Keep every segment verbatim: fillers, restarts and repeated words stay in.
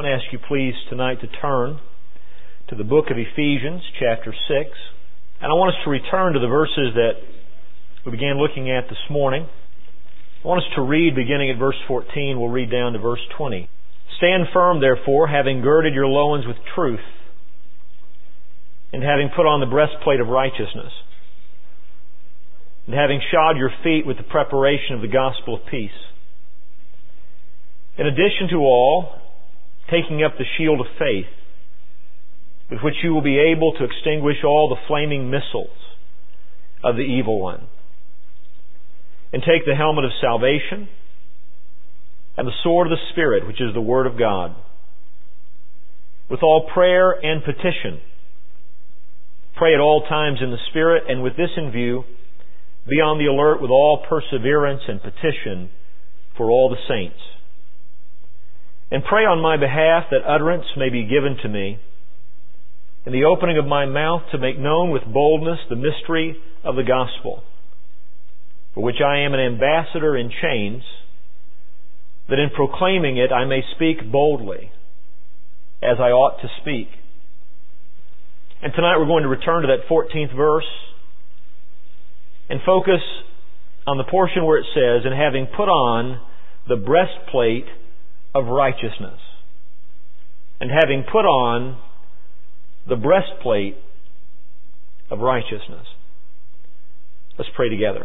I'm going to ask you please tonight to turn to the book of Ephesians, chapter six. And I want us to return to the verses that we began looking at this morning. I want us to read beginning at verse fourteen. We'll read down to verse twenty. Stand firm, therefore, having girded your loins with truth, and having put on the breastplate of righteousness, and having shod your feet with the preparation of the gospel of peace. In addition to all, taking up the shield of faith, with which you will be able to extinguish all the flaming missiles of the evil one. And take the helmet of salvation and the sword of the Spirit, which is the Word of God, with all prayer and petition. Pray at all times in the Spirit, and with this in view, be on the alert with all perseverance and petition for all the saints. And pray on my behalf that utterance may be given to me, in the opening of my mouth to make known with boldness the mystery of the gospel, for which I am an ambassador in chains, that in proclaiming it I may speak boldly, as I ought to speak. And tonight we're going to return to that fourteenth verse and focus on the portion where it says, and having put on the breastplate of righteousness. And having put on the breastplate of righteousness. Let's pray together.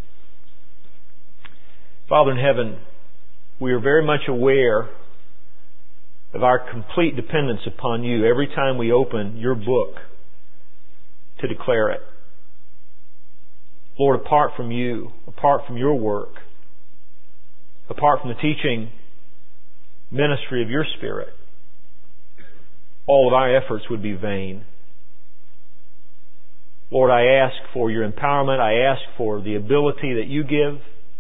Father in heaven, we are very much aware of our complete dependence upon you every time we open your book to declare it. Lord, apart from you, apart from your work, apart from the teaching ministry of your Spirit, all of our efforts would be vain. Lord, I ask for your empowerment. I ask for the ability that you give,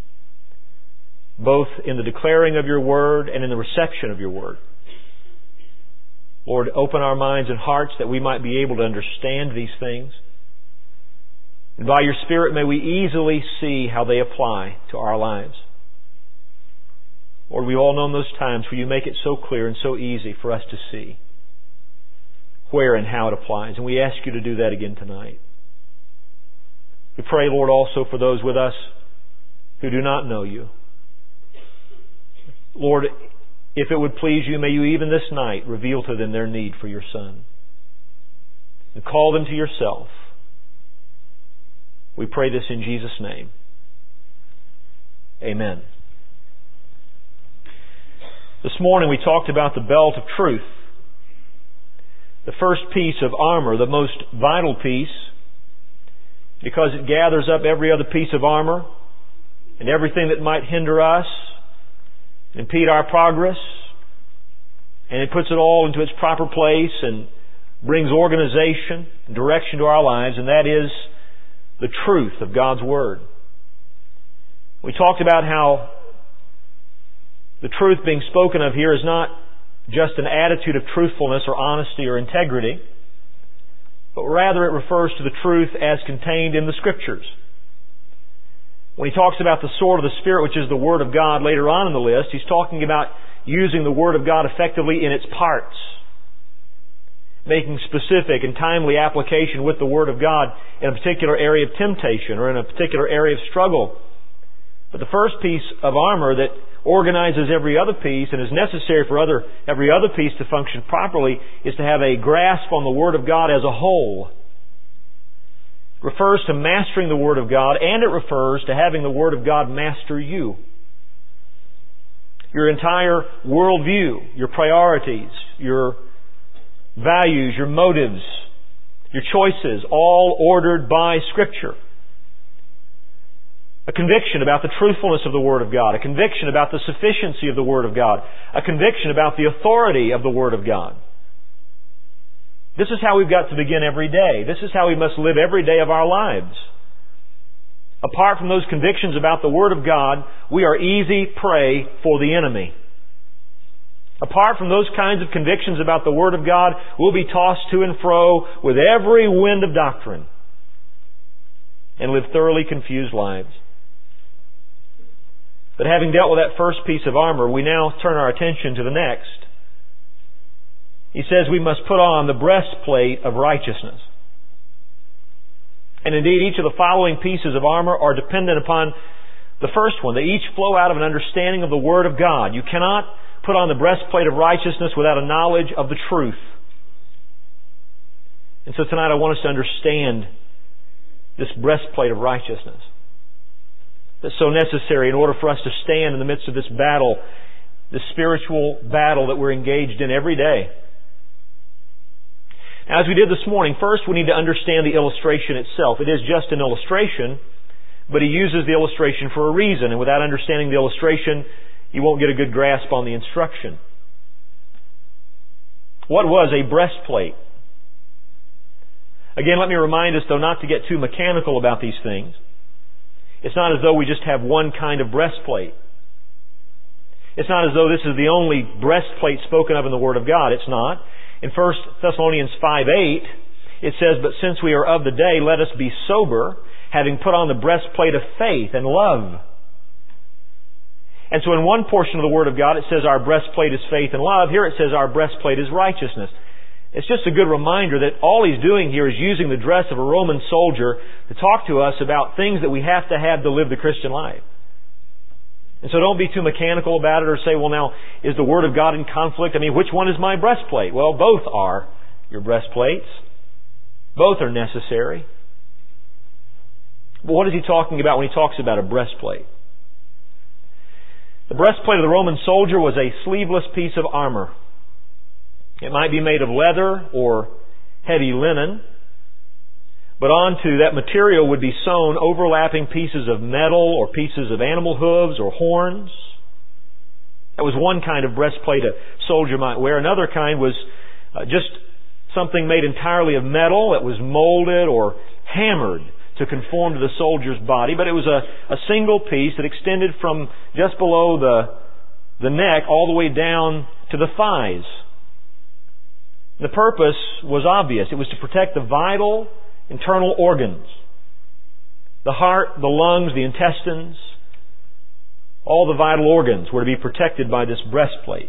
both in the declaring of your word and in the reception of your word. Lord, open our minds and hearts that we might be able to understand these things. And by your Spirit, may we easily see how they apply to our lives. Lord, we've all known those times where you make it so clear and so easy for us to see where and how it applies. And we ask you to do that again tonight. We pray, Lord, also for those with us who do not know you. Lord, if it would please you, may you even this night reveal to them their need for your Son. And call them to yourself. We pray this in Jesus' name. Amen. This morning we talked about the belt of truth. The first piece of armor, the most vital piece, because it gathers up every other piece of armor and everything that might hinder us, impede our progress, and it puts it all into its proper place and brings organization and direction to our lives, and that is the truth of God's Word. We talked about how the truth being spoken of here is not just an attitude of truthfulness or honesty or integrity, but rather it refers to the truth as contained in the Scriptures. When he talks about the sword of the Spirit, which is the Word of God, later on in the list, he's talking about using the Word of God effectively in its parts, making specific and timely application with the Word of God in a particular area of temptation or in a particular area of struggle. But the first piece of armor that organizes every other piece and is necessary for other every other piece to function properly is to have a grasp on the Word of God as a whole. It refers to mastering the Word of God, and it refers to having the Word of God master you. Your entire worldview, your priorities, your values, your motives, your choices, all ordered by Scripture. A conviction about the truthfulness of the Word of God. A conviction about the sufficiency of the Word of God. A conviction about the authority of the Word of God. This is how we've got to begin every day. This is how we must live every day of our lives. Apart from those convictions about the Word of God, we are easy prey for the enemy. Apart from those kinds of convictions about the Word of God, we'll be tossed to and fro with every wind of doctrine and live thoroughly confused lives. But having dealt with that first piece of armor, we now turn our attention to the next. He says we must put on the breastplate of righteousness. And indeed, each of the following pieces of armor are dependent upon the first one. They each flow out of an understanding of the Word of God. You cannot put on the breastplate of righteousness without a knowledge of the truth. And so tonight I want us to understand this breastplate of righteousness that's so necessary in order for us to stand in the midst of this battle, this spiritual battle that we're engaged in every day. Now, as we did this morning, first we need to understand the illustration itself. It is just an illustration, but he uses the illustration for a reason, and without understanding the illustration, you won't get a good grasp on the instruction. What was a breastplate? Again, let me remind us, though, not to get too mechanical about these things. It's not as though we just have one kind of breastplate. It's not as though this is the only breastplate spoken of in the Word of God. It's not. In First Thessalonians five eight, it says, "But since we are of the day, let us be sober, having put on the breastplate of faith and love." And so in one portion of the Word of God, it says our breastplate is faith and love. Here it says our breastplate is righteousness. It's just a good reminder that all he's doing here is using the dress of a Roman soldier to talk to us about things that we have to have to live the Christian life. And so don't be too mechanical about it or say, well, now, is the Word of God in conflict? I mean, which one is my breastplate? Well, both are your breastplates. Both are necessary. But what is he talking about when he talks about a breastplate? The breastplate of the Roman soldier was a sleeveless piece of armor. It might be made of leather or heavy linen, but onto that material would be sewn overlapping pieces of metal or pieces of animal hooves or horns. That was one kind of breastplate a soldier might wear. Another kind was uh, just something made entirely of metal that was molded or hammered to conform to the soldier's body, but it was a, a single piece that extended from just below the, the neck all the way down to the thighs. The purpose was obvious. It was to protect the vital internal organs. The heart, the lungs, the intestines, all the vital organs were to be protected by this breastplate.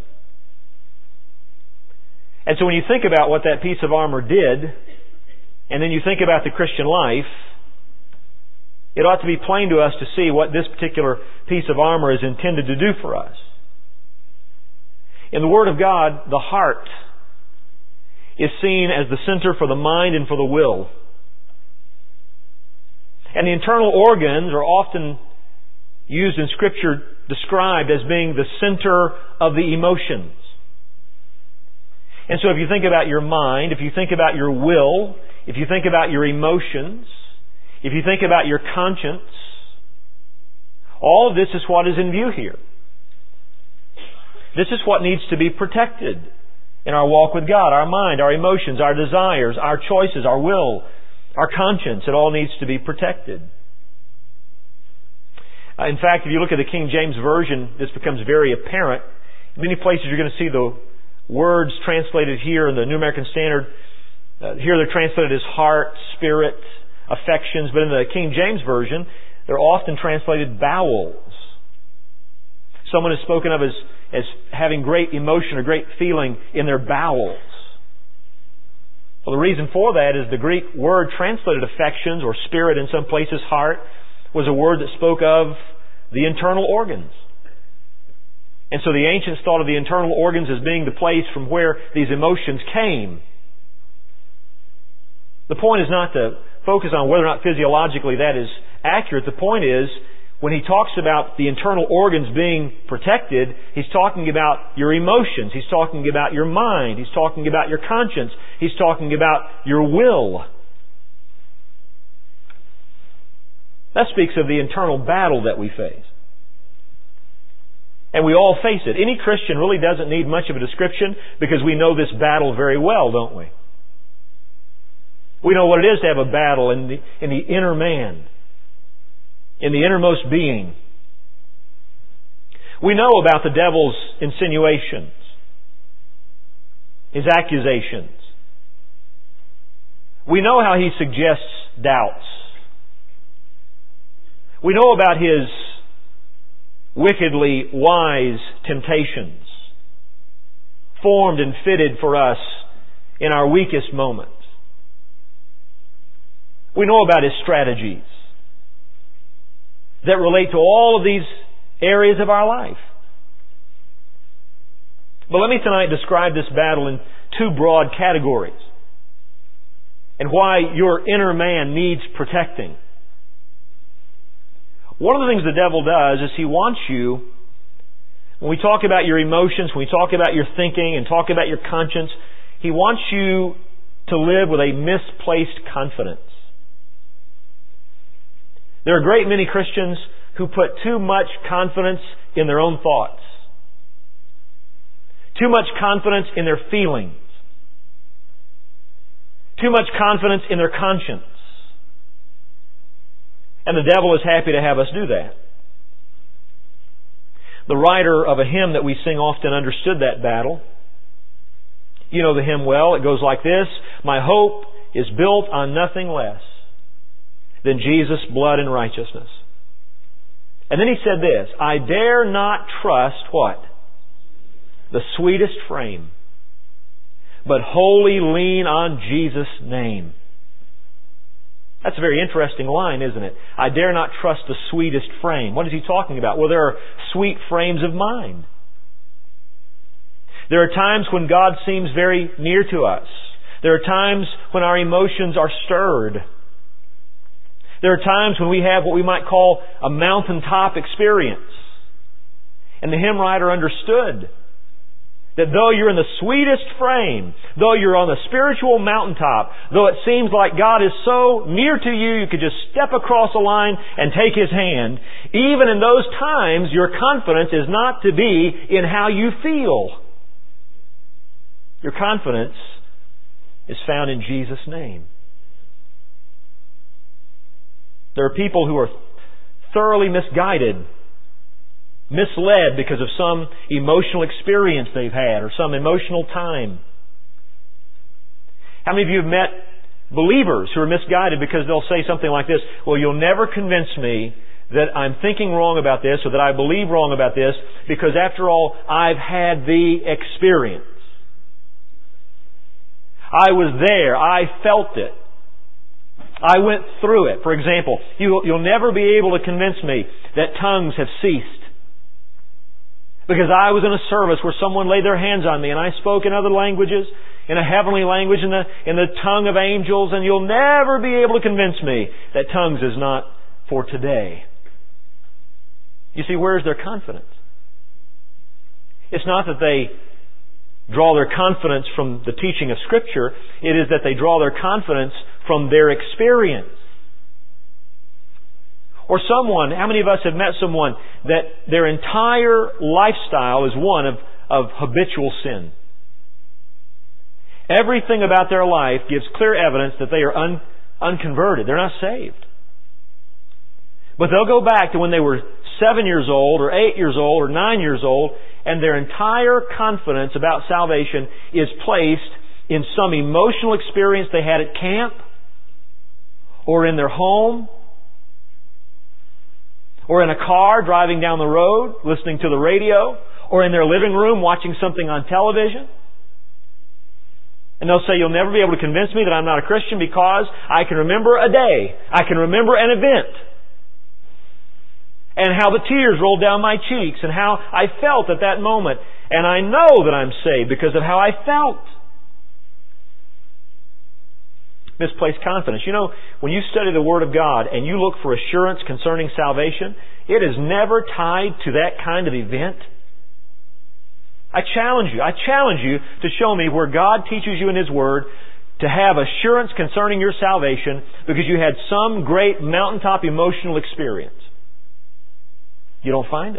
And so when you think about what that piece of armor did, and then you think about the Christian life, it ought to be plain to us to see what this particular piece of armor is intended to do for us. In the Word of God, the heart is seen as the center for the mind and for the will. And the internal organs are often used in Scripture, described as being the center of the emotions. And so if you think about your mind, if you think about your will, if you think about your emotions, if you think about your conscience, all of this is what is in view here. This is what needs to be protected in our walk with God. Our mind, our emotions, our desires, our choices, our will, our conscience. It all needs to be protected. Uh, in fact, if you look at the King James Version, this becomes very apparent. In many places you're going to see the words translated here in the New American Standard. Uh, here they're translated as heart, spirit, affections, but in the King James Version, they're often translated bowels. Someone is spoken of as, as having great emotion or great feeling in their bowels. Well, the reason for that is the Greek word translated affections or spirit in some places, heart, was a word that spoke of the internal organs. And so the ancients thought of the internal organs as being the place from where these emotions came. The point is not to focus on whether or not physiologically that is accurate. The point is, when he talks about the internal organs being protected, he's talking about your emotions. He's talking about your mind. He's talking about your conscience. He's talking about your will. That speaks of the internal battle that we face. And we all face it. Any Christian really doesn't need much of a description because we know this battle very well, don't we? We know what it is to have a battle in the, in the inner man, in the innermost being. We know about the devil's insinuations, his accusations. We know how he suggests doubts. We know about his wickedly wise temptations, formed and fitted for us in our weakest moments. We know about his strategies that relate to all of these areas of our life. But let me tonight describe this battle in two broad categories and why your inner man needs protecting. One of the things the devil does is he wants you, when we talk about your emotions, when we talk about your thinking and talk about your conscience, he wants you to live with a misplaced confidence. There are a great many Christians who put too much confidence in their own thoughts. Too much confidence in their feelings. Too much confidence in their conscience. And the devil is happy to have us do that. The writer of a hymn that we sing often understood that battle. You know the hymn well. It goes like this: my hope is built on nothing less than Jesus' blood and righteousness. And then he said this: I dare not trust what? The sweetest frame, but wholly lean on Jesus' name. That's a very interesting line, isn't it? I dare not trust the sweetest frame. What is he talking about? Well, there are sweet frames of mind. There are times when God seems very near to us. There are times when our emotions are stirred. There are times when we have what we might call a mountaintop experience. And the hymn writer understood that though you're in the sweetest frame, though you're on the spiritual mountaintop, though it seems like God is so near to you, you could just step across a line and take His hand, even in those times, your confidence is not to be in how you feel. Your confidence is found in Jesus' name. There are people who are thoroughly misguided, misled because of some emotional experience they've had or some emotional time. How many of you have met believers who are misguided because they'll say something like this: well, you'll never convince me that I'm thinking wrong about this or that I believe wrong about this, because after all, I've had the experience. I was there. I felt it. I went through it. For example, you, you'll never be able to convince me that tongues have ceased, because I was in a service where someone laid their hands on me and I spoke in other languages, in a heavenly language, in the, in the tongue of angels, and you'll never be able to convince me that tongues is not for today. You see, where's their confidence? It's not that they draw their confidence from the teaching of Scripture. It is that they draw their confidence from their experience. Or someone, how many of us have met someone that their entire lifestyle is one of, of habitual sin? Everything about their life gives clear evidence that they are un, unconverted. They're not saved. But they'll go back to when they were seven years old or eight years old or nine years old, and their entire confidence about salvation is placed in some emotional experience they had at camp, or in their home, or in a car driving down the road, listening to the radio, or in their living room watching something on television. And they'll say, you'll never be able to convince me that I'm not a Christian because I can remember a day. I can remember an event. And how the tears rolled down my cheeks and how I felt at that moment. And I know that I'm saved because of how I felt. Misplaced confidence. You know, when you study the Word of God and you look for assurance concerning salvation, it is never tied to that kind of event. I challenge you, I challenge you to show me where God teaches you in His Word to have assurance concerning your salvation because you had some great mountaintop emotional experience. You don't find it.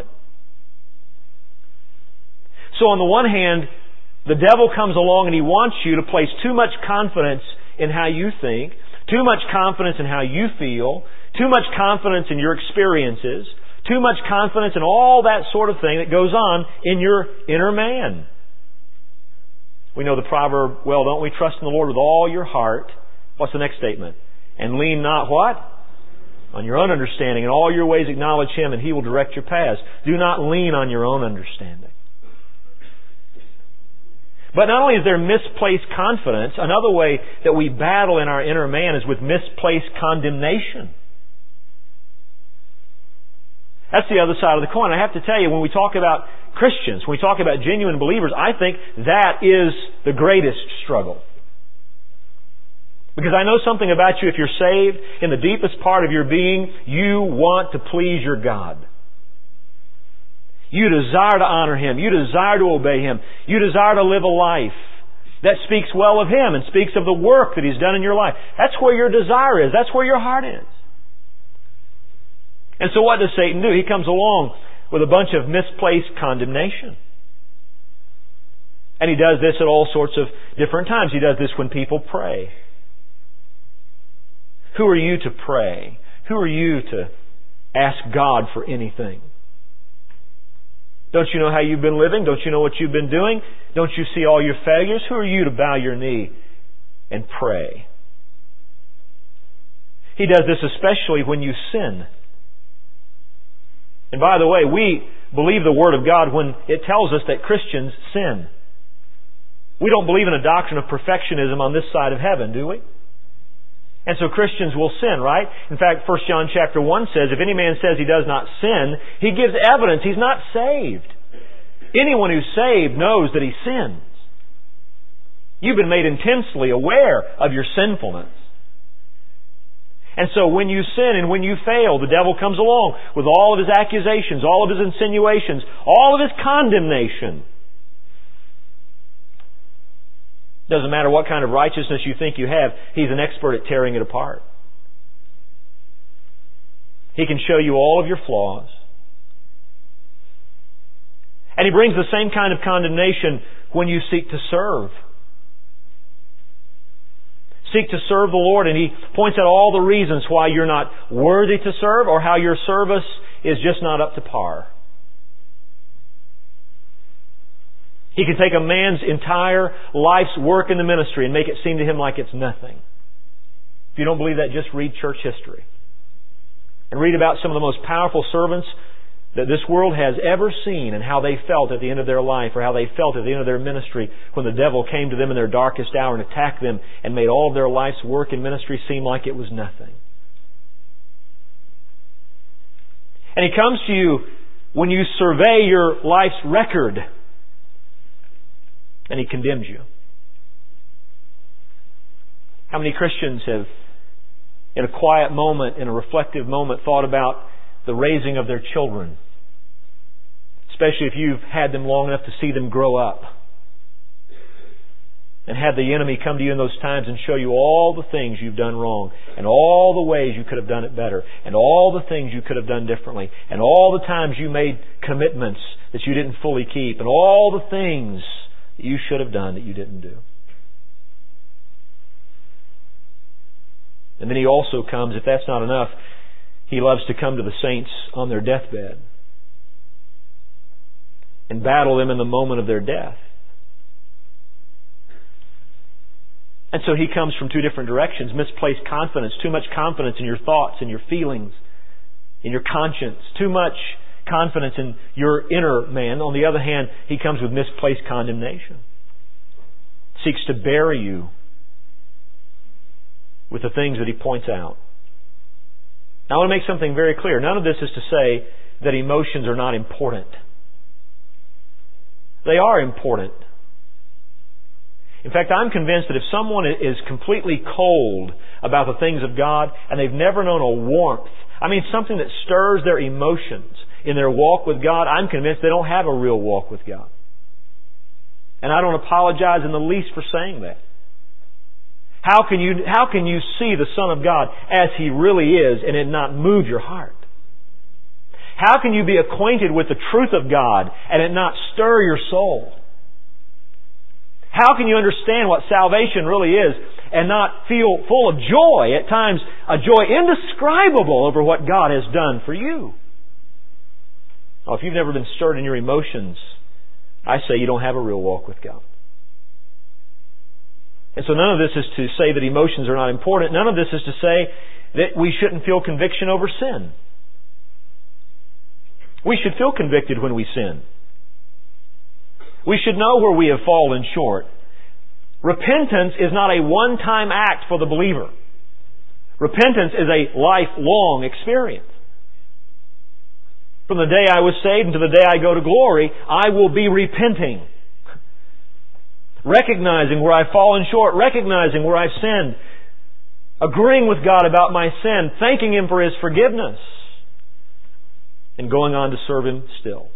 So on the one hand, the devil comes along and he wants you to place too much confidence in how you think, too much confidence in how you feel, too much confidence in your experiences, too much confidence in all that sort of thing that goes on in your inner man. We know the proverb, well, don't we trust in the Lord with all your heart? What's the next statement? And lean not what? On your own understanding. In all your ways acknowledge Him and He will direct your paths. Do not lean on your own understanding. But not only is there misplaced confidence, another way that we battle in our inner man is with misplaced condemnation. That's the other side of the coin. I have to tell you, when we talk about Christians, when we talk about genuine believers, I think that is the greatest struggle. Because I know something about you. If you're saved, in the deepest part of your being, you want to please your God. You desire to honor Him. You desire to obey Him. You desire to live a life that speaks well of Him and speaks of the work that He's done in your life. That's where your desire is. That's where your heart is. And so what does Satan do? He comes along with a bunch of misplaced condemnation. And he does this at all sorts of different times. He does this when people pray. Who are you to pray? Who are you to ask God for anything? Don't you know how you've been living? Don't you know what you've been doing? Don't you see all your failures? Who are you to bow your knee and pray? He does this especially when you sin. And by the way, we believe the Word of God when it tells us that Christians sin. We don't believe in a doctrine of perfectionism on this side of heaven, do we? And so Christians will sin, right? In fact, First John chapter one says, if any man says he does not sin, he gives evidence he's not saved. Anyone who's saved knows that he sins. You've been made intensely aware of your sinfulness. And so when you sin and when you fail, the devil comes along with all of his accusations, all of his insinuations, all of his condemnation. Doesn't matter what kind of righteousness you think you have, he's an expert at tearing it apart. He can show you all of your flaws. And he brings the same kind of condemnation when you seek to serve. Seek to serve the Lord, and he points out all the reasons why you're not worthy to serve or how your service is just not up to par. He can take a man's entire life's work in the ministry and make it seem to him like it's nothing. If you don't believe that, just read church history. And read about some of the most powerful servants that this world has ever seen and how they felt at the end of their life or how they felt at the end of their ministry when the devil came to them in their darkest hour and attacked them and made all of their life's work in ministry seem like it was nothing. And he comes to you when you survey your life's record and he condemns you. How many Christians have, in a quiet moment, in a reflective moment, thought about the raising of their children? Especially if you've had them long enough to see them grow up. And had the enemy come to you in those times and show you all the things you've done wrong. And all the ways you could have done it better. And all the things you could have done differently. And all the times you made commitments that you didn't fully keep. And all the things that you should have done that you didn't do. And then he also comes, if that's not enough, he loves to come to the saints on their deathbed and battle them in the moment of their death. And so he comes from two different directions. Misplaced confidence, too much confidence in your thoughts and your feelings, in your conscience, too much confidence in your inner man. On the other hand, he comes with misplaced condemnation. Seeks to bury you with the things that he points out. Now I want to make something very clear. None of this is to say that emotions are not important. They are important. In fact, I'm convinced that if someone is completely cold about the things of God and they've never known a warmth, I mean something that stirs their emotions in their walk with God, I'm convinced they don't have a real walk with God. And I don't apologize in the least for saying that. How can you, how can you see the Son of God as He really is and it not move your heart? How can you be acquainted with the truth of God and it not stir your soul? How can you understand what salvation really is and not feel full of joy, at times a joy indescribable over what God has done for you? Well, if you've never been stirred in your emotions, I say you don't have a real walk with God. And so none of this is to say that emotions are not important. None of this is to say that we shouldn't feel conviction over sin. We should feel convicted when we sin. We should know where we have fallen short. Repentance is not a one-time act for the believer. Repentance is a lifelong experience. From the day I was saved until the day I go to glory, I will be repenting. Recognizing where I've fallen short, recognizing where I've sinned, agreeing with God about my sin, thanking Him for His forgiveness, and going on to serve Him still.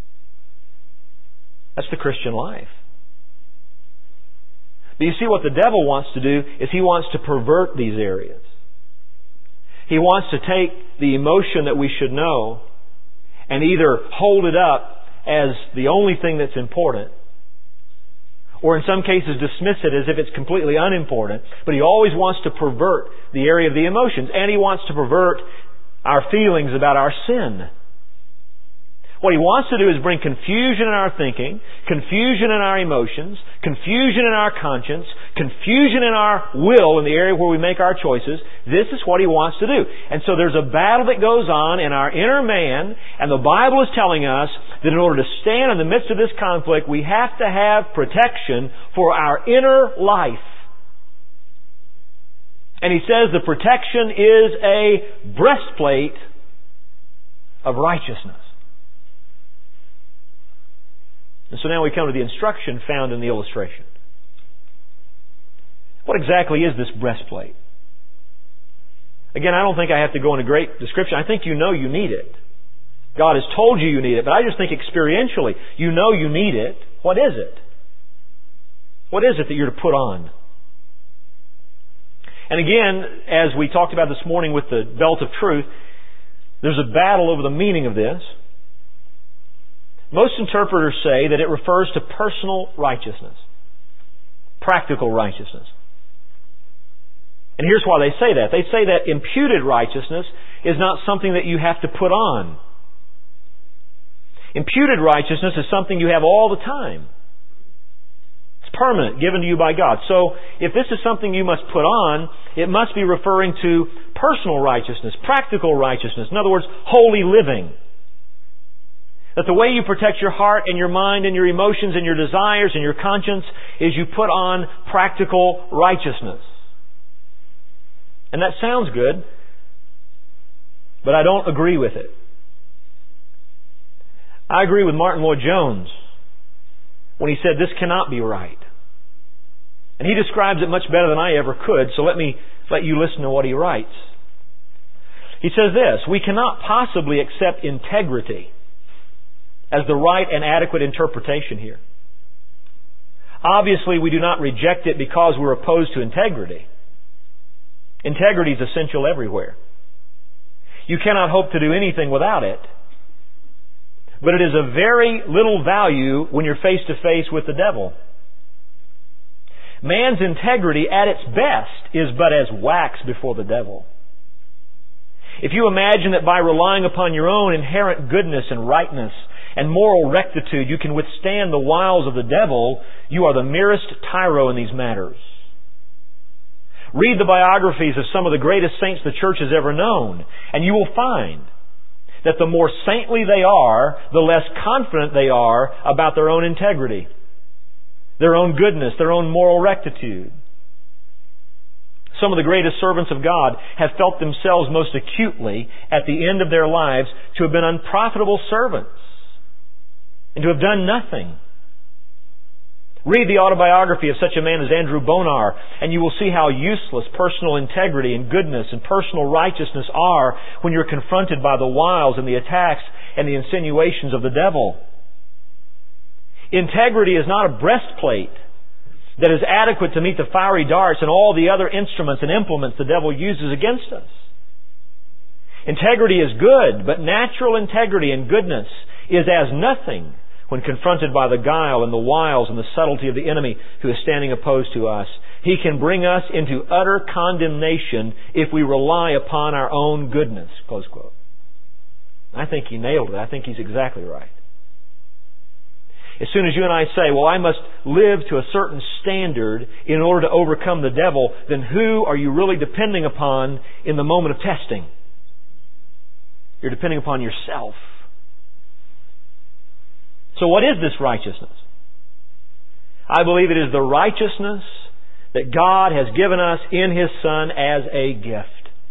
That's the Christian life. But you see, what the devil wants to do is he wants to pervert these areas. He wants to take the emotion that we should know and either hold it up as the only thing that's important, or in some cases dismiss it as if it's completely unimportant. But he always wants to pervert the area of the emotions, and he wants to pervert our feelings about our sin. What he wants to do is bring confusion in our thinking, confusion in our emotions, confusion in our conscience, confusion in our will in the area where we make our choices. This is what he wants to do. And so there's a battle that goes on in our inner man, and the Bible is telling us that in order to stand in the midst of this conflict, we have to have protection for our inner life. And he says the protection is a breastplate of righteousness. And so now we come to the instruction found in the illustration. What exactly is this breastplate? Again, I don't think I have to go into great description. I think you know you need it. God has told you you need it, but I just think experientially, you know you need it. What is it? What is it that you're to put on? And again, as we talked about this morning with the belt of truth, there's a battle over the meaning of this. Most interpreters say that it refers to personal righteousness, practical righteousness. And here's why they say that. They say that imputed righteousness is not something that you have to put on. Imputed righteousness is something you have all the time. It's permanent, given to you by God. So, if this is something you must put on, it must be referring to personal righteousness, practical righteousness. In other words, holy living. That the way you protect your heart and your mind and your emotions and your desires and your conscience is you put on practical righteousness. And that sounds good, but I don't agree with it. I agree with Martin Lloyd-Jones when he said this cannot be right. And he describes it much better than I ever could, so let me let you listen to what he writes. He says this: we cannot possibly accept integrity as the right and adequate interpretation here. Obviously, we do not reject it because we're opposed to integrity. Integrity is essential everywhere. You cannot hope to do anything without it. But it is of very little value when you're face to face with the devil. Man's integrity at its best is but as wax before the devil. If you imagine that by relying upon your own inherent goodness and rightness and moral rectitude you can withstand the wiles of the devil, you are the merest tyro in these matters. Read the biographies of some of the greatest saints the church has ever known, and you will find that the more saintly they are, the less confident they are about their own integrity, their own goodness, their own moral rectitude. Some of the greatest servants of God have felt themselves most acutely at the end of their lives to have been unprofitable servants and to have done nothing. Read the autobiography of such a man as Andrew Bonar, and you will see how useless personal integrity and goodness and personal righteousness are when you're confronted by the wiles and the attacks and the insinuations of the devil. Integrity is not a breastplate that is adequate to meet the fiery darts and all the other instruments and implements the devil uses against us. Integrity is good, but natural integrity and goodness is as nothing when confronted by the guile and the wiles and the subtlety of the enemy who is standing opposed to us. He can bring us into utter condemnation if we rely upon our own goodness. Close quote. I think he nailed it. I think he's exactly right. As soon as you and I say, well, I must live to a certain standard in order to overcome the devil, then who are you really depending upon in the moment of testing? You're depending upon yourself. So what is this righteousness? I believe it is the righteousness that God has given us in His Son as a gift.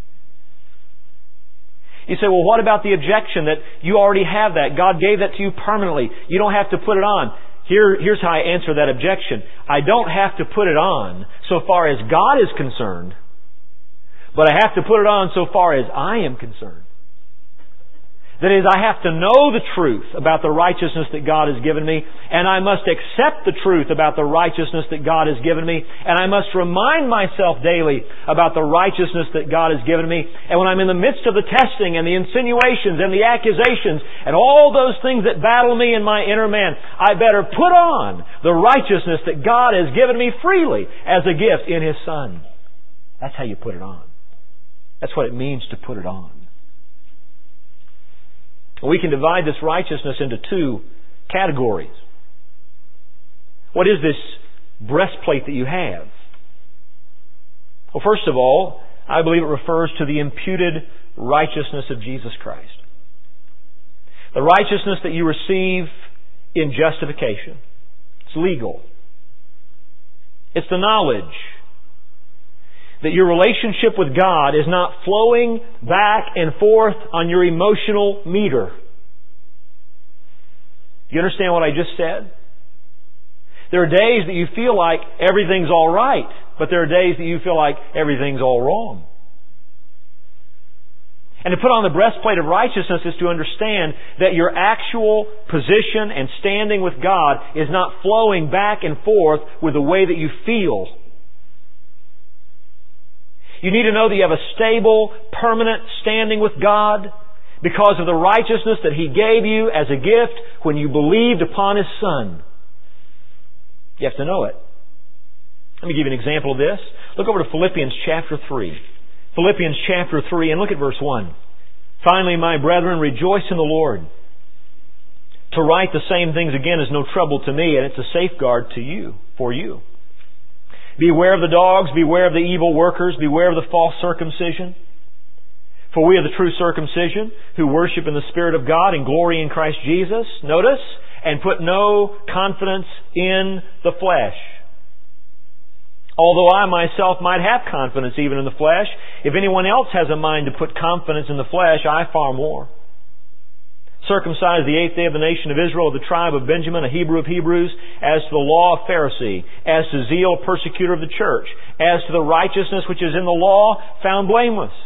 You say, well, what about the objection that you already have that? God gave that to you permanently. You don't have to put it on. Here, here's how I answer that objection. I don't have to put it on so far as God is concerned, but I have to put it on so far as I am concerned. That is, I have to know the truth about the righteousness that God has given me, and I must accept the truth about the righteousness that God has given me, and I must remind myself daily about the righteousness that God has given me. And when I'm in the midst of the testing and the insinuations and the accusations and all those things that battle me in my inner man, I better put on the righteousness that God has given me freely as a gift in His Son. That's how you put it on. That's what it means to put it on. We can divide this righteousness into two categories. What is this breastplate that you have? Well, first of all, I believe it refers to the imputed righteousness of Jesus Christ. The righteousness that you receive in justification. It's legal. It's the knowledge that your relationship with God is not flowing back and forth on your emotional meter. Do you understand what I just said? There are days that you feel like everything's all right, but there are days that you feel like everything's all wrong. And to put on the breastplate of righteousness is to understand that your actual position and standing with God is not flowing back and forth with the way that you feel. You need to know that you have a stable, permanent standing with God because of the righteousness that He gave you as a gift when you believed upon His Son. You have to know it. Let me give you an example of this. Look over to Philippians chapter three. Philippians chapter three and look at verse one. Finally, my brethren, rejoice in the Lord. To write the same things again is no trouble to me, and it's a safeguard to you, for you. Beware of the dogs, beware of the evil workers, beware of the false circumcision. For we are the true circumcision, who worship in the Spirit of God and glory in Christ Jesus. Notice, and put no confidence in the flesh. Although I myself might have confidence even in the flesh, if anyone else has a mind to put confidence in the flesh, I far more. Circumcised the eighth day of the nation of Israel, of the tribe of Benjamin, a Hebrew of Hebrews, as to the law of Pharisee, as to zeal, persecutor of the church, as to the righteousness which is in the law, found blameless.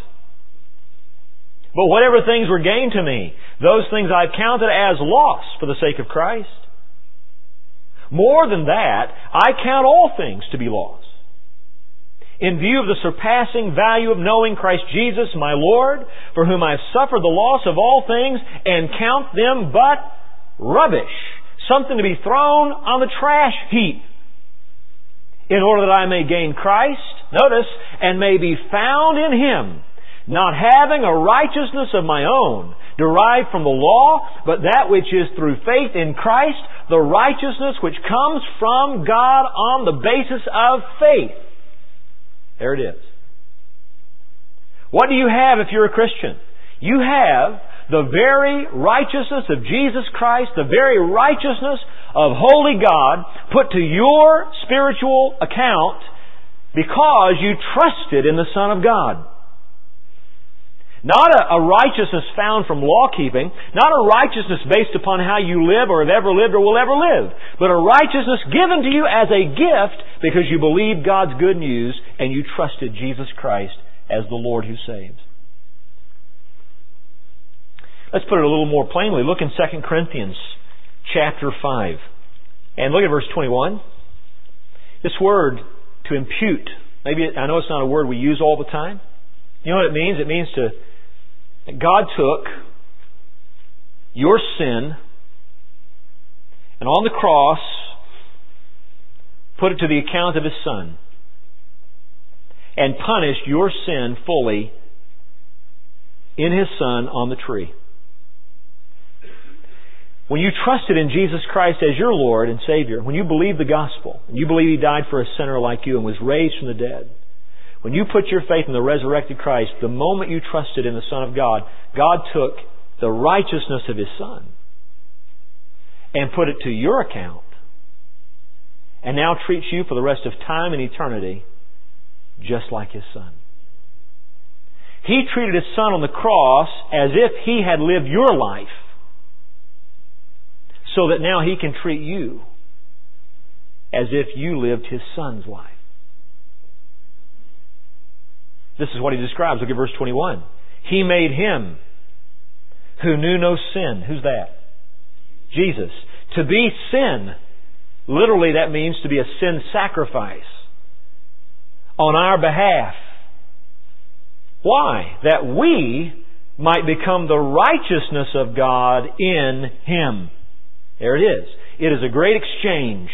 But whatever things were gained to me, those things I've counted as loss for the sake of Christ. More than that, I count all things to be loss, in view of the surpassing value of knowing Christ Jesus, my Lord, for whom I have suffered the loss of all things, and count them but rubbish, something to be thrown on the trash heap, in order that I may gain Christ, notice, and may be found in Him, not having a righteousness of my own, derived from the law, but that which is through faith in Christ, the righteousness which comes from God on the basis of faith. There it is. What do you have if you're a Christian? You have the very righteousness of Jesus Christ, the very righteousness of holy God put to your spiritual account because you trusted in the Son of God. Not a, a righteousness found from law-keeping, not a righteousness based upon how you live or have ever lived or will ever live, but a righteousness given to you as a gift because you believed God's good news and you trusted Jesus Christ as the Lord who saves. Let's put it a little more plainly. Look in Second Corinthians chapter five. And look at verse twenty-one. This word, to impute, maybe I know it's not a word we use all the time. You know what it means? It means to God took your sin and on the cross put it to the account of His Son and punished your sin fully in His Son on the tree. When you trusted in Jesus Christ as your Lord and Savior, when you believed the gospel, and you believe He died for a sinner like you and was raised from the dead, when you put your faith in the resurrected Christ, the moment you trusted in the Son of God, God took the righteousness of His Son and put it to your account and now treats you for the rest of time and eternity just like His Son. He treated His Son on the cross as if He had lived your life, so that now He can treat you as if you lived His Son's life. This is what He describes. Look at verse twenty-one. He made Him who knew no sin. Who's that? Jesus. To be sin. Literally that means to be a sin sacrifice on our behalf. Why? That we might become the righteousness of God in Him. There it is. It is a great exchange.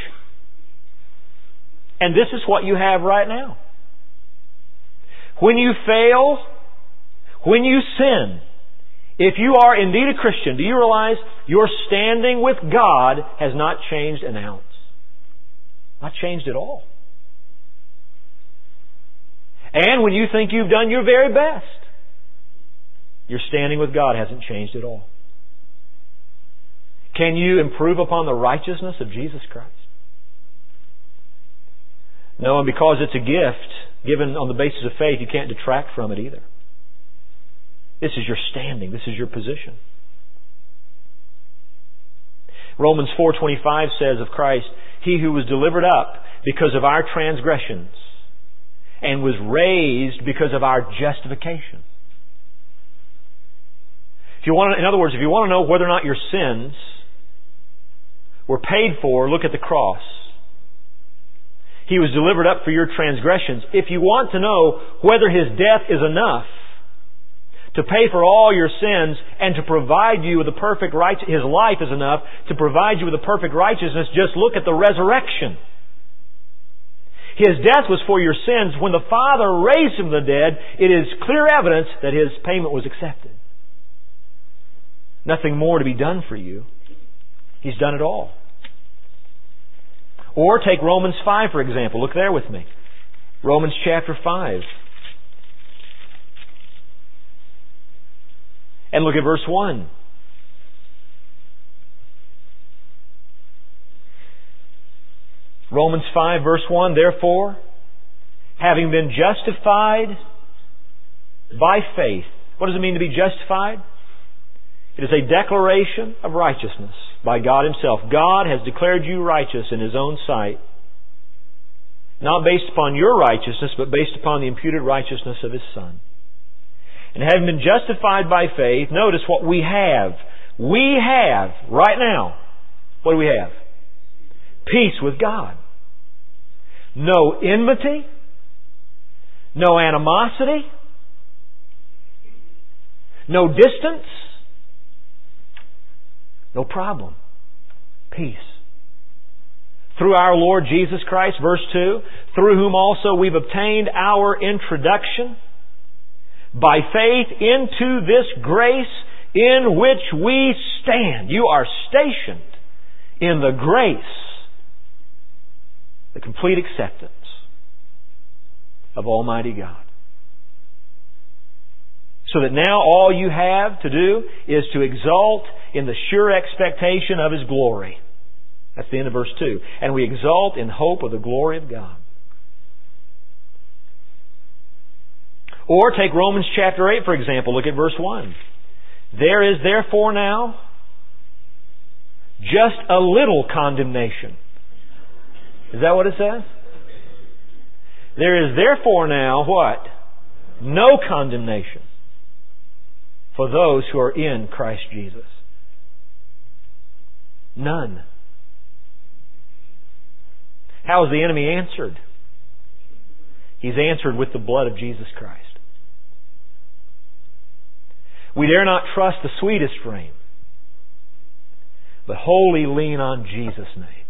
And this is what you have right now. When you fail, when you sin, if you are indeed a Christian, do you realize your standing with God has not changed an ounce? Not changed at all. And when you think you've done your very best, your standing with God hasn't changed at all. Can you improve upon the righteousness of Jesus Christ? No, and because it's a gift given on the basis of faith, you can't detract from it either. This is your standing. This is your position. Romans four twenty-five says of Christ, He who was delivered up because of our transgressions and was raised because of our justification. If you want to, in other words, if you want to know whether or not your sins were paid for, look at the cross. He was delivered up for your transgressions. If you want to know whether His death is enough to pay for all your sins and to provide you with the perfect right, His life is enough to provide you with the perfect righteousness, just look at the resurrection. His death was for your sins. When the Father raised Him from the dead, it is clear evidence that His payment was accepted. Nothing more to be done for you. He's done it all. Or take Romans five, for example. Look there with me. Romans chapter five. And look at verse one. Romans five, verse one. Therefore, having been justified by faith. What does it mean to be justified? It is a declaration of righteousness by God Himself. God has declared you righteous in His own sight, not based upon your righteousness, but based upon the imputed righteousness of His Son. And having been justified by faith, notice what we have. We have, right now, what do we have? Peace with God. No enmity, no animosity, no distance, no problem. Peace. Through our Lord Jesus Christ, verse two, through whom also we've obtained our introduction by faith into this grace in which we stand. You are stationed in the grace, the complete acceptance of Almighty God. So that now all you have to do is to exalt in the sure expectation of His glory. That's the end of verse two. And we exalt in hope of the glory of God. Or take Romans chapter eight, for example. Look at verse one. There is therefore now just a little condemnation. Is that what it says? There is therefore now what? No condemnation for those who are in Christ Jesus. None. How has the enemy answered? He's answered with the blood of Jesus Christ. We dare not trust the sweetest frame, but wholly lean on Jesus' name.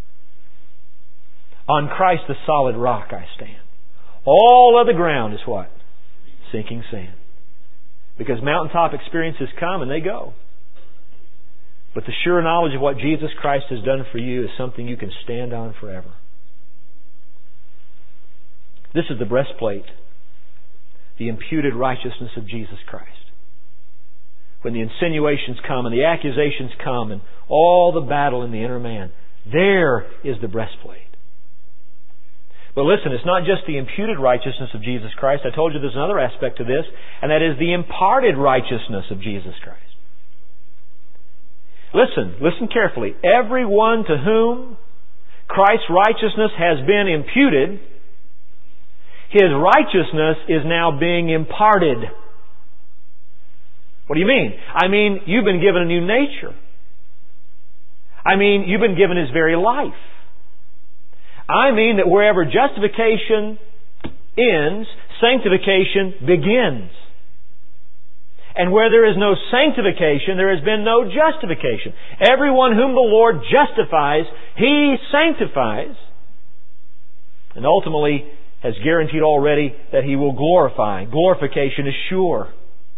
On Christ the solid rock I stand. All other ground is what? Sinking sand. Because mountaintop experiences come and they go. But the sure knowledge of what Jesus Christ has done for you is something you can stand on forever. This is the breastplate, the imputed righteousness of Jesus Christ. When the insinuations come and the accusations come and all the battle in the inner man, there is the breastplate. But listen, it's not just the imputed righteousness of Jesus Christ. I told you there's another aspect to this, and that is the imparted righteousness of Jesus Christ. Listen, listen carefully. Everyone to whom Christ's righteousness has been imputed, his righteousness is now being imparted. What do you mean? I mean, you've been given a new nature. I mean, you've been given His very life. I mean that wherever justification ends, sanctification begins. And where there is no sanctification, there has been no justification. Everyone whom the Lord justifies, He sanctifies. And ultimately has guaranteed already that He will glorify. Glorification is sure.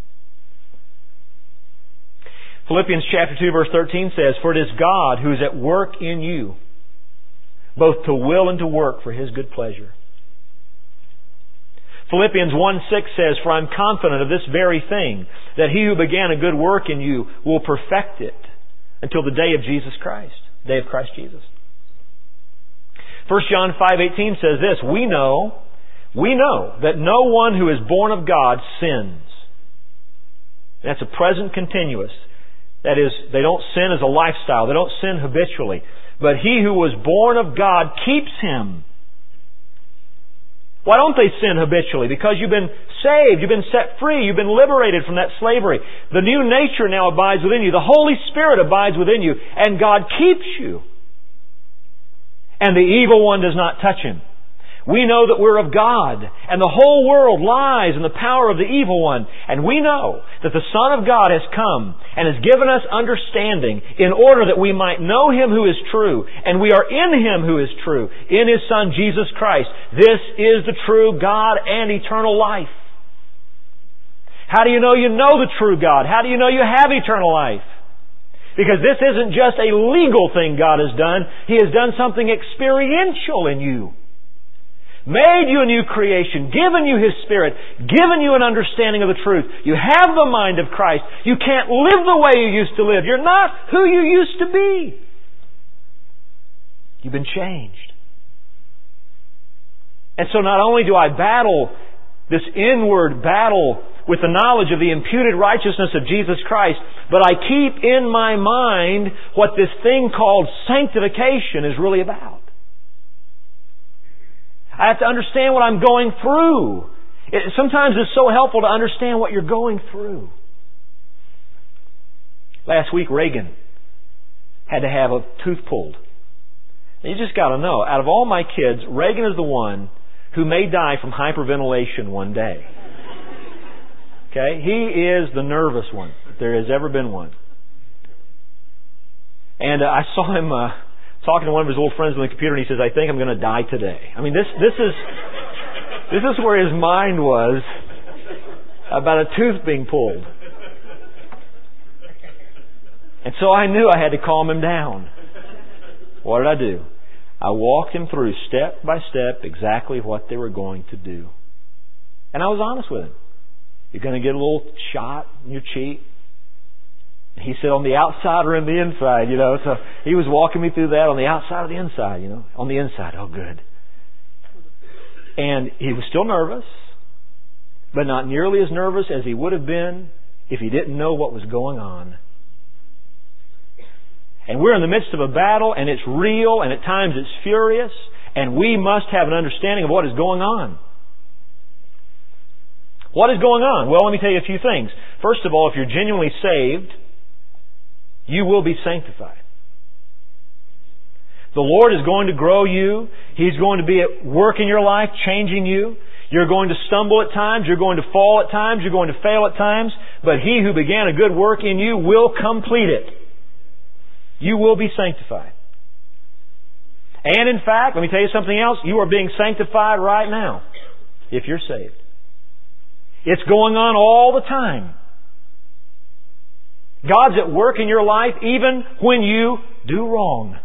Philippians chapter two verse thirteen says, "For it is God who is at work in you, both to will and to work for His good pleasure." Philippians one six says, "For I'm confident of this very thing, that He who began a good work in you will perfect it until the day of Jesus Christ," the day of Christ Jesus. First John five eighteen says this, "We know, we know that no one who is born of God sins." That's a present continuous. That is, they don't sin as a lifestyle. They don't sin habitually. But he who was born of God keeps him. Why don't they sin habitually? Because you've been saved. You've been set free. You've been liberated from that slavery. The new nature now abides within you. The Holy Spirit abides within you. And God keeps you. And the evil one does not touch him. We know that we're of God, and the whole world lies in the power of the evil one. And we know that the Son of God has come and has given us understanding in order that we might know Him who is true. And we are in Him who is true, in His Son Jesus Christ. This is the true God and eternal life. How do you know you know the true God? How do you know you have eternal life? Because this isn't just a legal thing God has done. He has done something experiential in you. Made you a new creation, given you His Spirit, given you an understanding of the truth. You have the mind of Christ. You can't live the way you used to live. You're not who you used to be. You've been changed. And so not only do I battle this inward battle with the knowledge of the imputed righteousness of Jesus Christ, but I keep in my mind what this thing called sanctification is really about. I have to understand what I'm going through. It, sometimes it's so helpful to understand what you're going through. Last week, Reagan had to have a tooth pulled. And you just got to know, out of all my kids, Reagan is the one who may die from hyperventilation one day. Okay? He is the nervous one, if there has ever been one. And uh, I saw him... Uh, talking to one of his old friends on the computer, and he says, "I think I'm going to die today." I mean, this this is this is where his mind was about a tooth being pulled. And so I knew I had to calm him down. What did I do? I walked him through step by step exactly what they were going to do. And I was honest with him. You're going to get a little shot in your cheek. He said on the outside or in the inside, you know. So he was walking me through that on the outside or the inside, you know. On the inside, oh good. And he was still nervous, but not nearly as nervous as he would have been if he didn't know what was going on. And we're in the midst of a battle, and it's real, and at times it's furious, and we must have an understanding of what is going on. What is going on? Well, let me tell you a few things. First of all, if you're genuinely saved, you will be sanctified. The Lord is going to grow you. He's going to be at work in your life, changing you. You're going to stumble at times. You're going to fall at times. You're going to fail at times. But He who began a good work in you will complete it. You will be sanctified. And in fact, let me tell you something else. You are being sanctified right now, if you're saved. It's going on all the time. God's at work in your life even when you do wrong.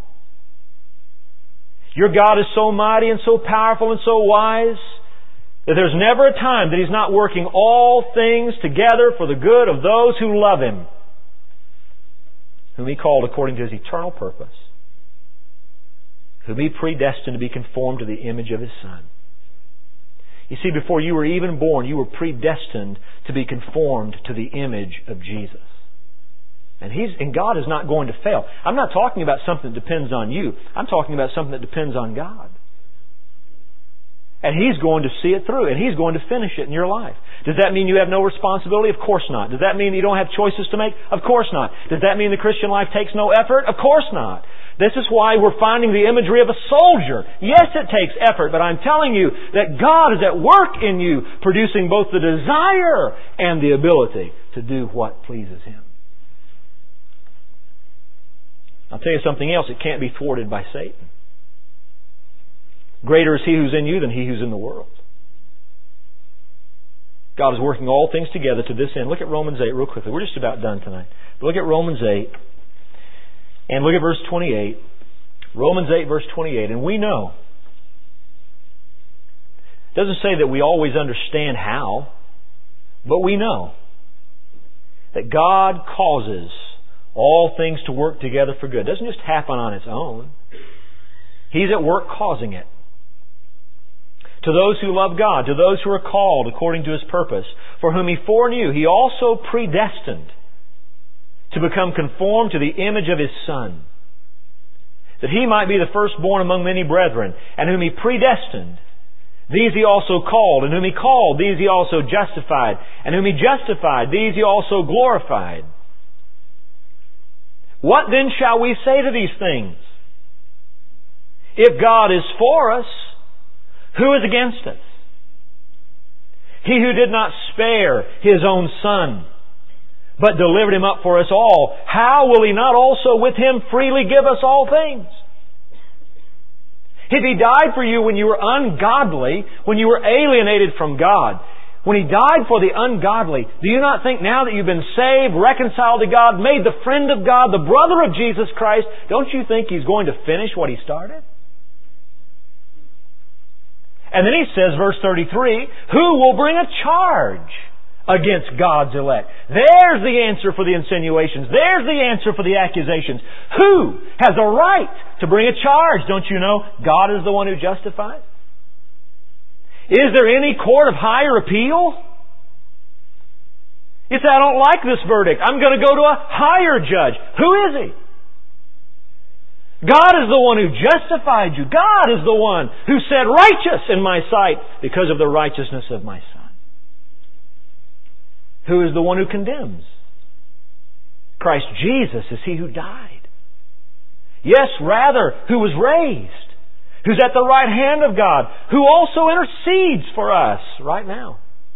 Your God is so mighty and so powerful and so wise that there's never a time that He's not working all things together for the good of those who love Him, whom He called according to His eternal purpose. whom He predestined to be conformed to the image of His Son. You see, before you were even born, you were predestined to be conformed to the image of Jesus. And He's and God is not going to fail. I'm not talking about something that depends on you. I'm talking about something that depends on God. And He's going to see it through, and He's going to finish it in your life. Does that mean you have no responsibility? Of course not. Does that mean you don't have choices to make? Of course not. Does that mean the Christian life takes no effort? Of course not. This is why we're finding the imagery of a soldier. Yes, it takes effort, but I'm telling you that God is at work in you, producing both the desire and the ability to do what pleases Him. I'll tell you something else. It can't be thwarted by Satan. Greater is He who's in you than he who's in the world. God is working all things together to this end. Look at Romans eight real quickly. We're just about done tonight. But look at Romans eight. And look at verse twenty-eight. Romans eight verse twenty-eight. And we know. It doesn't say that we always understand how. But we know that God causes all things to work together for good. It doesn't just happen on its own. He's at work causing it. To those who love God, to those who are called according to His purpose, for whom He foreknew, He also predestined to become conformed to the image of His Son, that He might be the firstborn among many brethren, and whom He predestined, these He also called, and whom He called, these He also justified, and whom He justified, these He also glorified. What then shall we say to these things? If God is for us, who is against us? He who did not spare His own Son, but delivered Him up for us all, how will He not also with Him freely give us all things? If He died for you when you were ungodly, when you were alienated from God, when He died for the ungodly, do you not think now that you've been saved, reconciled to God, made the friend of God, the brother of Jesus Christ, don't you think He's going to finish what He started? And then He says, verse thirty-three, who will bring a charge against God's elect? There's the answer for the insinuations. There's the answer for the accusations. Who has a right to bring a charge? Don't you know God is the one who justifies? Is there any court of higher appeal? You say, I don't like this verdict. I'm going to go to a higher judge. Who is He? God is the one who justified you. God is the one who said, righteous in my sight because of the righteousness of my Son. Who is the one who condemns? Christ Jesus is He who died. Yes, rather, who was raised, who's at the right hand of God, who also intercedes for us right now.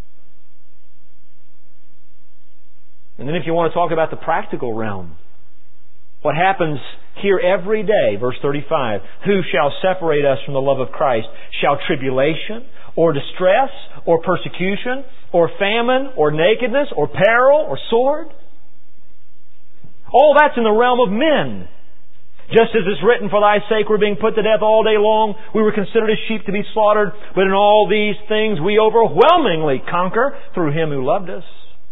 And then if you want to talk about the practical realm, what happens here every day, verse thirty-five, who shall separate us from the love of Christ? Shall tribulation, or distress, or persecution, or famine, or nakedness, or peril, or sword? All that's in the realm of men. Just as it's written, for Thy sake we're being put to death all day long. We were considered as sheep to be slaughtered. But in all these things we overwhelmingly conquer through Him who loved us.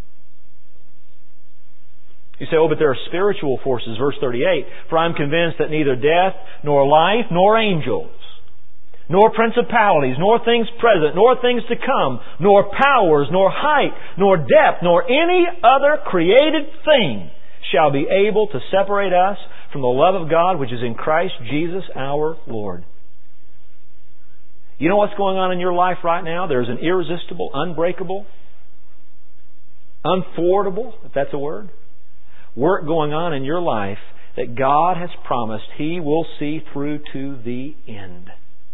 You say, oh, but there are spiritual forces. Verse thirty-eight, for I'm convinced that neither death, nor life, nor angels, nor principalities, nor things present, nor things to come, nor powers, nor height, nor depth, nor any other created thing shall be able to separate us from the love of God which is in Christ Jesus our Lord. You know what's going on in your life right now? There's an irresistible, unbreakable, unthwartable, if that's a word, work going on in your life that God has promised He will see through to the end.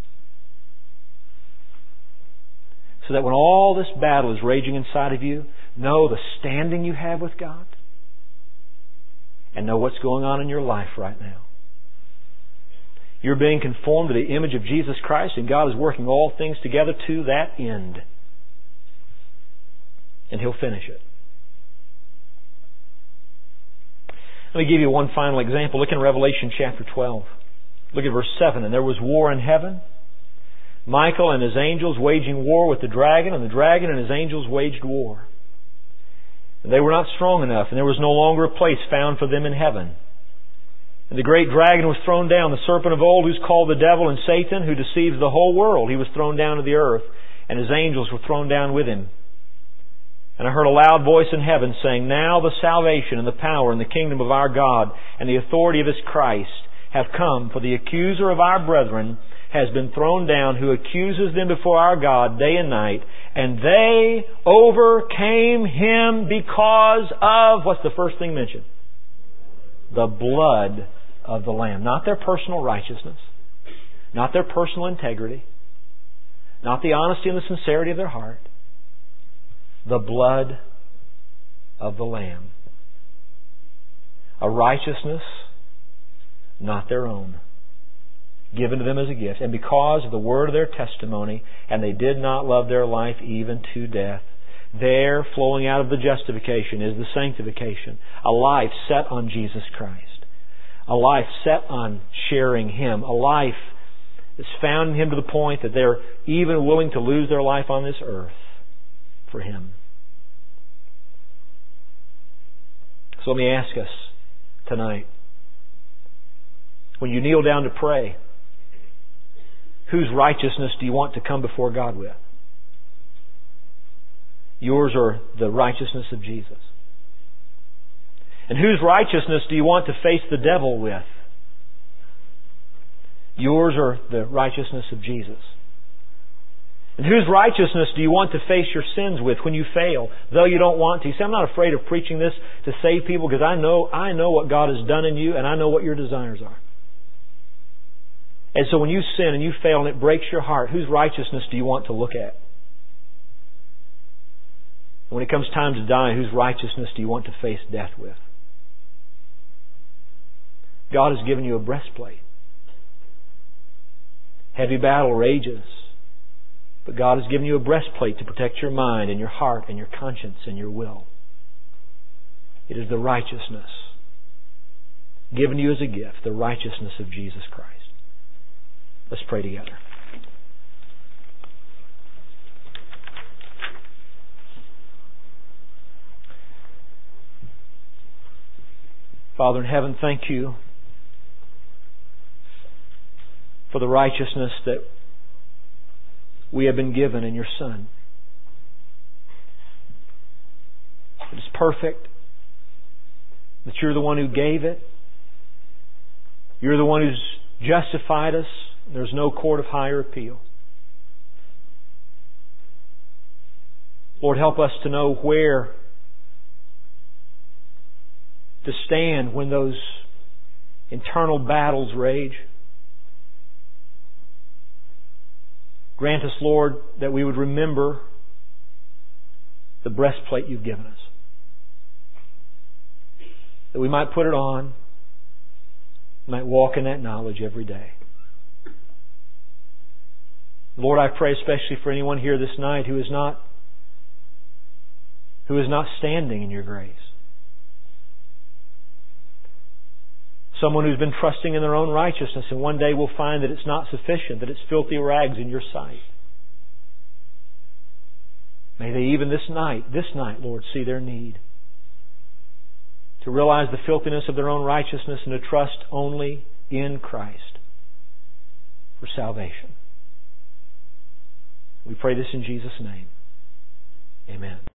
So that when all this battle is raging inside of you, know the standing you have with God and know what's going on in your life right now. You're being conformed to the image of Jesus Christ, and God is working all things together to that end. And He'll finish it. Let me give you one final example. Look in Revelation chapter twelve. Look at verse seven. And there was war in heaven. Michael and his angels waging war with the dragon, and the dragon and his angels waged war. And they were not strong enough, and there was no longer a place found for them in heaven. And the great dragon was thrown down, the serpent of old, who's called the devil and Satan, who deceives the whole world. He was thrown down to the earth, and his angels were thrown down with him. And I heard a loud voice in heaven saying, Now the salvation and the power and the kingdom of our God and the authority of His Christ have come, for the accuser of our brethren has been thrown down, who accuses them before our God day and night. And they overcame Him because of, what's the first thing mentioned? The blood of the Lamb. Not their personal righteousness, not their personal integrity, not the honesty and the sincerity of their heart. The blood of the Lamb. A righteousness not their own, given to them as a gift. And because of the word of their testimony, and they did not love their life even to death, there, flowing out of the justification, is the sanctification. A life set on Jesus Christ. A life set on sharing Him. A life that's found in Him to the point that they're even willing to lose their life on this earth for Him. So let me ask us tonight, when you kneel down to pray, whose righteousness do you want to come before God with? Yours or the righteousness of Jesus? And whose righteousness do you want to face the devil with? Yours or the righteousness of Jesus? And whose righteousness do you want to face your sins with when you fail, though you don't want to? You say, I'm not afraid of preaching this to save people because I know, I know what God has done in you and I know what your desires are. And so when you sin and you fail and it breaks your heart, whose righteousness do you want to look at? When it comes time to die, whose righteousness do you want to face death with? God has given you a breastplate. Heavy battle rages. But God has given you a breastplate to protect your mind and your heart and your conscience and your will. It is the righteousness given you as a gift, the righteousness of Jesus Christ. Let's pray together. Father in heaven, thank You for the righteousness that we have been given in Your Son. It is perfect, that You're the one who gave it. You're the one who's justified us. There's no court of higher appeal. Lord, help us to know where to stand when those internal battles rage. Grant us, Lord, that we would remember the breastplate You've given us. That we might put it on, might walk in that knowledge every day. Lord, I pray especially for anyone here this night who is not who is not standing in Your grace. Someone who's been trusting in their own righteousness and one day will find that it's not sufficient, that it's filthy rags in Your sight. May they even this night, this night, Lord, see their need to realize the filthiness of their own righteousness and to trust only in Christ for salvation. We pray this in Jesus' name. Amen.